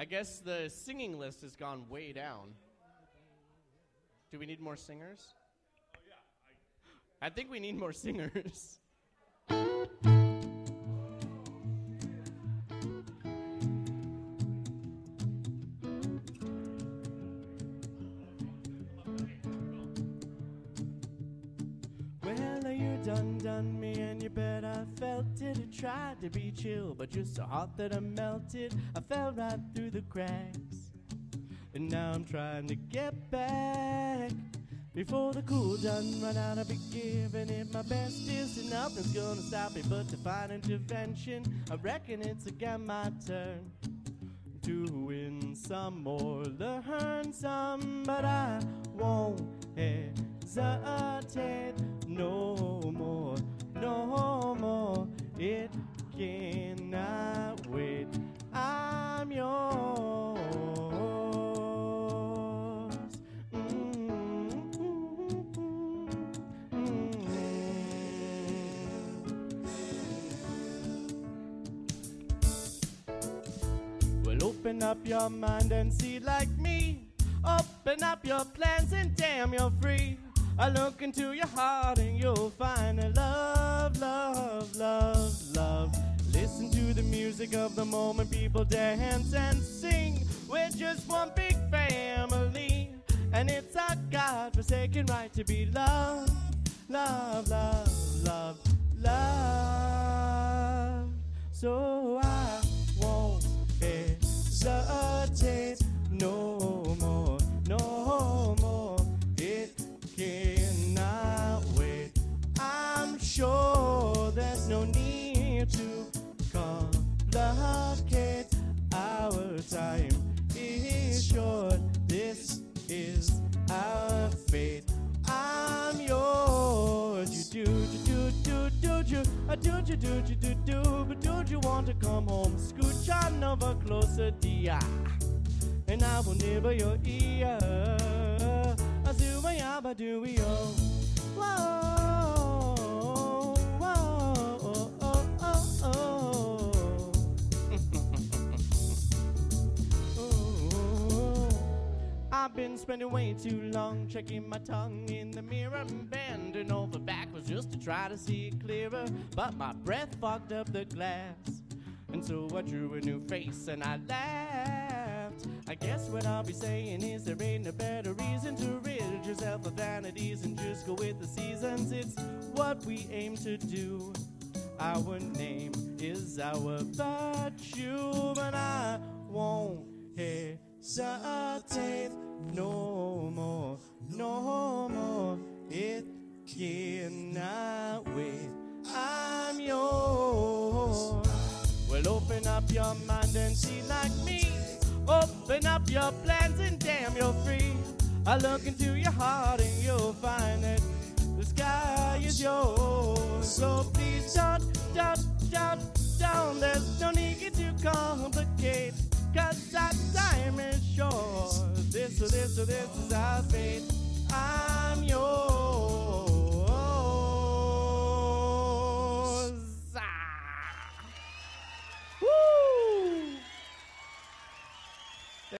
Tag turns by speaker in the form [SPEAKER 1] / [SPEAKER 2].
[SPEAKER 1] I guess the singing list has gone way down. Do we need more singers? Oh, yeah. I think we need more singers. Well, you done me, and you bet I felt it. I tried to be chill, but you're so hot that I melted. I fell right through the cracks, and now I'm trying to get back. Before the cool done run out, I'll be giving it my best. Is nothing's gonna stop me but divine intervention. I reckon it's again my turn to win some or learn some, but I won't hesitate no more, no more. It cannot wait. I'm yours. Well, open up your mind and see like me. Open up your plans and damn, you're free. I look into your heart and you'll find a love, love, love, love. Listen to the music of the moment, people dance and sing. We're just one big family, and it's our God-forsaken right to be loved, love, love, love, love. So I won't hesitate no more, no more. It cannot wait. I'm sure there's no need to complicate. Our time is short. This is our fate. I'm yours. You do, but don't you want to come home? Scooch on over closer, dear, and I will nibble your ear. I do my yabba do we oh. Whoa, whoa, oh, oh, oh. I've been spending way too long checking my tongue in the mirror and bending over backwards just to try to see it clearer. But my breath fogged up the glass, and so I drew a new face and I laughed. I guess what I'll be saying is there ain't a better reason to rid yourself of vanities and just go with the seasons. It's what we aim to do. Our name is our virtue, but I won't hesitate no more, no more. It cannot wait. I'm yours. Well, open up your mind and see like me. Open up your plans and damn, you're free. I look into your heart and you'll find that the sky is yours. So please don't. There's no need to complicate, 'cause our time is short. This is our fate.